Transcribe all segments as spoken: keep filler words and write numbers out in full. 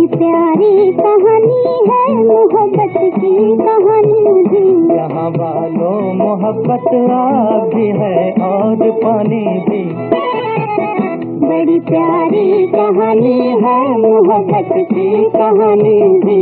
प्यारी कहानी है मोहब्बत की कहानी भी। यहाँ वालों मोहब्बत आग भी है और पानी भी। बड़ी प्यारी कहानी है मोहब्बत की कहानी भी।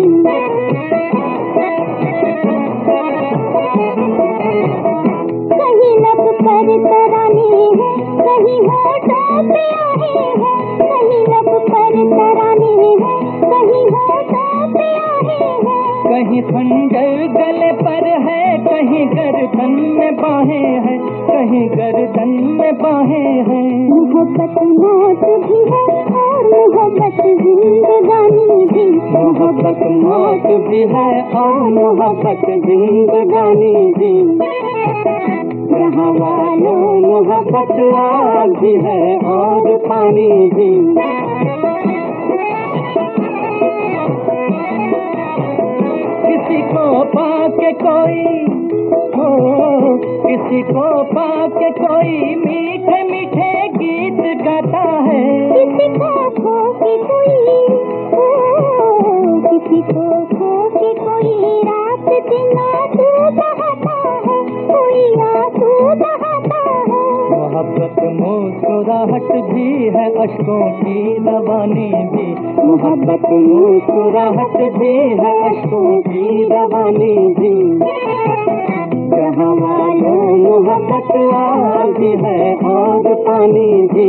कहीं लब पर तरानी है, कहीं होठों पे आहे है। कहीं लब पर तरानी है, कहीं होठों पे आहे है। कहीं खंजर गले पर है, कहीं गर्दन में बाहें हैं, कहीं गर्दन में बाहें हैं। मोहब्बत मौत भी है और मोहब्बत जिंदगानी भी। मोहब्बत मौत भी है और मोहब्बत जिंदगानी भी। यहाँ वालों मोहब्बत आग भी है और पानी भी। किसी को पाके कोई हो, किसी को पाके कोई मीठे मीठे गीत गाता है। किसी को खो के कोई ओ, किसी को खो के कोई रात दिन आंसू बहाता है, कोई आंसू बहाता है। मोहब्बत मुस्कुराहट भी है, अश्कों की रवानी भी। मोहब्बत मुस्कुराहट भी है, अश्कों की रवानी भी। यहाँ वालों मोहब्बत आग भी है और पानी भी।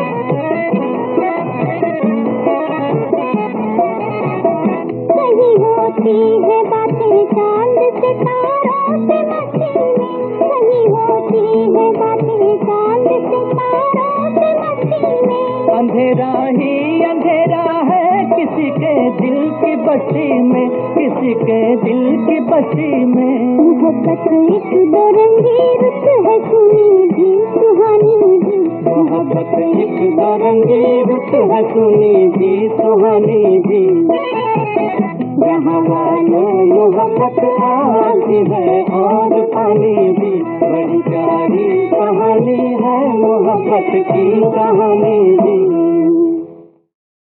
कहीं होती है बातें चांद सितारों से मस्ती में, कहीं होती है बातें चांद सितारों से मस्ती में। अंधेरा ही अंधेरा है किसी के दिल की बस्ती में, किसी के दिल की बस्ती में। मोहब्बत एक दो रंगी रुत है, सुनी भी सुहानी भी। मोहब्बत एक दो रंगी रुत है, सुनी भी सुहानी भी। यहाँ वालों मोहब्बत आग भी है और पानी भी। बड़ी प्यारी कहानी है मोहब्बत की कहानी भी।